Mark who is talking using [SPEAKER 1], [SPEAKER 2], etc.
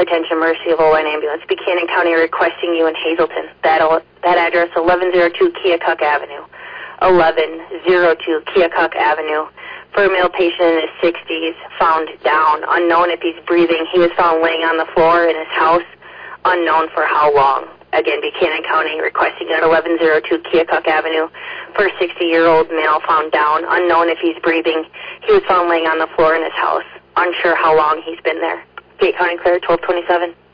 [SPEAKER 1] attention, Mercy Lowline Ambulance, Buchanan County requesting you in Hazleton. That address, 1102 Keokuk Avenue. 1102 Keokuk Avenue. For a male patient in his 60s, found down, unknown if he's breathing. He was found laying on the floor in his house, unknown for how long. Again, Buchanan County requesting at 1102 Keokuk Avenue for a 60-year-old male found down, unknown if he's breathing. He was found laying on the floor in his house, unsure how long he's been there. Gate County Clear, 1227.